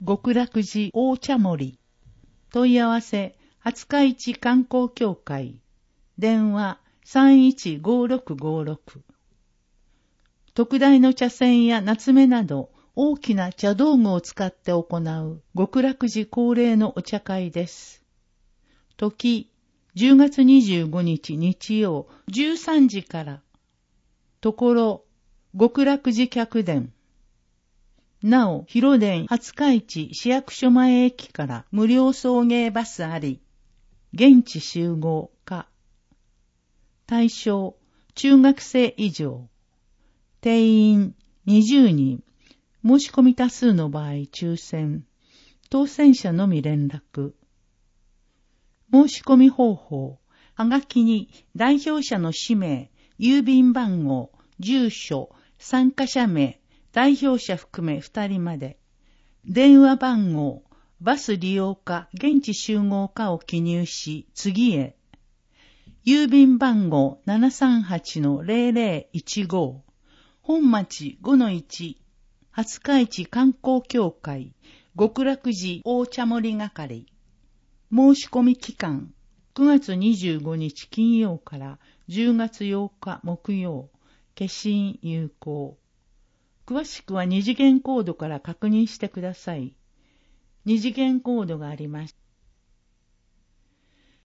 極楽寺大茶森。問い合わせ、廿日市観光協会。電話315656。特大の茶筅や夏目など大きな茶道具を使って行う極楽寺恒例のお茶会です。時、10月25日日曜13時から。ところ、極楽寺客殿。なお、広電廿日市市役所前駅から無料送迎バスあり、現地集合か。対象、中学生以上。定員20人。申し込み多数の場合抽選。当選者のみ連絡。申し込み方法。はがきに代表者の氏名、郵便番号、住所、参加者名、代表者含め2人まで。電話番号、バス利用か現地集合かを記入し、次へ。郵便番号 738-0015。本町 5-1。廿日市観光協会、極楽寺大茶盛係。申し込み期間、9月25日金曜から10月8日木曜。消印有効。詳しくは二次元コードから確認してください。二次元コードがあります。